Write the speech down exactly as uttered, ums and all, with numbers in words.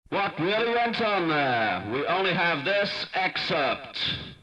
What really went on there? We only have this excerpt.